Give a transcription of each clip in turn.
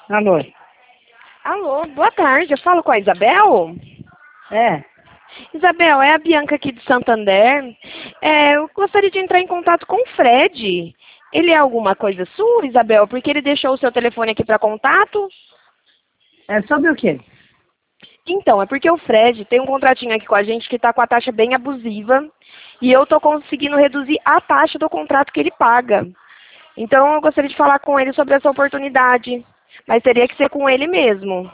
Alô? Alô, boa tarde. Eu falo com a Isabel? É. Isabel, é a Bianca aqui de Santander. Eu gostaria de entrar em contato com o Fred. Ele é alguma coisa sua, Isabel? Porque ele deixou o seu telefone aqui para contato? É sobre o quê? Então, é porque o Fred tem um contratinho aqui com a gente que está com a taxa bem abusiva e eu estou conseguindo reduzir a taxa do contrato que ele paga. Então, eu gostaria de falar com ele sobre essa oportunidade, mas teria que ser com ele mesmo.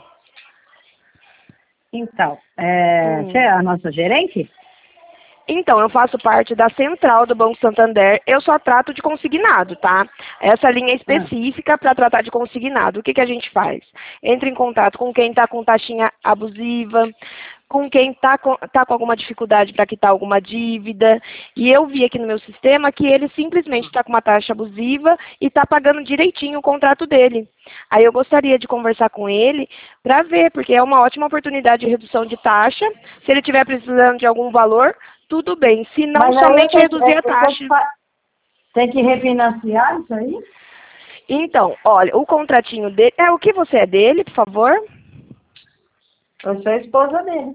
Então, você Hum. é a nossa gerente? Então, eu faço parte da central do Banco Santander. Eu só trato de consignado, tá? Essa linha é Ah, específica para tratar de consignado. O que a gente faz? Entra em contato com quem está com taxinha abusiva, com quem tá com alguma dificuldade para quitar alguma dívida. E eu vi aqui no meu sistema que ele simplesmente está com uma taxa abusiva e está pagando direitinho o contrato dele. Aí eu gostaria de conversar com ele para ver, porque é uma ótima oportunidade de redução de taxa. Se ele estiver precisando de algum valor, tudo bem. Se não, mas aí somente reduzir a taxa. tem que refinanciar isso aí? Então, olha, o contratinho dele... o que você é dele, por favor? Eu sou a esposa dele.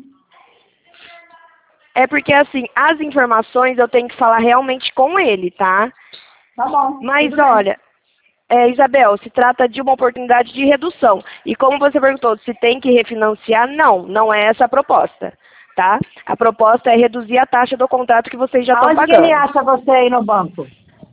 É porque, assim, as informações eu tenho que falar realmente com ele, tá? Tá bom, Mas, tudo bem. olha, Isabel, se trata de uma oportunidade de redução. E como você perguntou, se tem que refinanciar, não é essa a proposta, tá? A proposta é reduzir a taxa do contrato que vocês já estão Aonde que ele pagando. acha você aí no banco?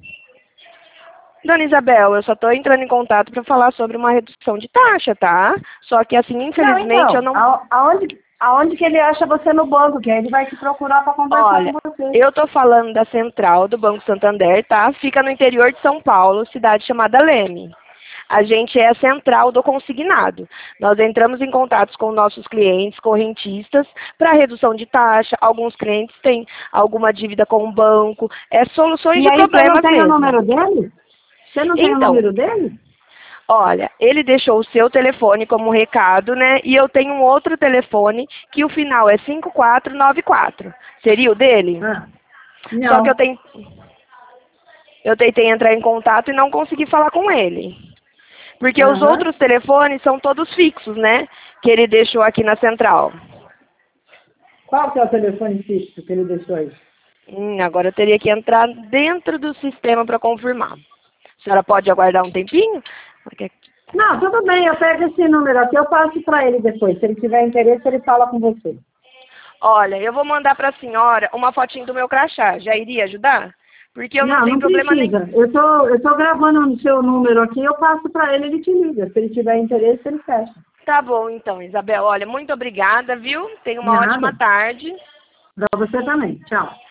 Dona Isabel, eu só estou entrando em contato para falar sobre uma redução de taxa, tá? Só que, assim, Não, infelizmente, eu então, não... aonde que ele acha você no banco? Que aí ele vai te procurar para conversar com Olha, você. eu estou falando da central do Banco Santander, tá? Fica no interior de São Paulo, cidade chamada Leme. A gente é a central do consignado. Nós entramos em contatos com nossos clientes, correntistas, para redução de taxa. Alguns clientes têm alguma dívida com o banco. Soluções E de aí você não problemas tem o mesmo. número dele? Você não tem o Então, número dele? olha, ele deixou o seu telefone como recado, né? E eu tenho um outro telefone que o final é 5494. Seria o dele? Ah, Só que não. eu tentei entrar em contato e não consegui falar com ele. Porque os Aham. outros telefones são todos fixos, né? Que ele deixou aqui na central. Qual que é o telefone fixo que ele deixou aí? Agora eu teria que entrar dentro do sistema para confirmar. A senhora pode aguardar um tempinho? Não, tudo bem, eu pego esse número aqui, eu passo para ele depois. Se ele tiver interesse, ele fala com você. Olha, eu vou mandar para a senhora uma fotinho do meu crachá. Já iria ajudar? Porque eu não Não, tenho não problema nenhum. precisa. Eu tô gravando o seu número aqui, eu passo para ele, ele te liga. Se ele tiver interesse, ele fecha. Tá bom, então, Isabel. Olha, muito obrigada, viu? Tenha uma ótima Nada. tarde. Para você também. Tchau.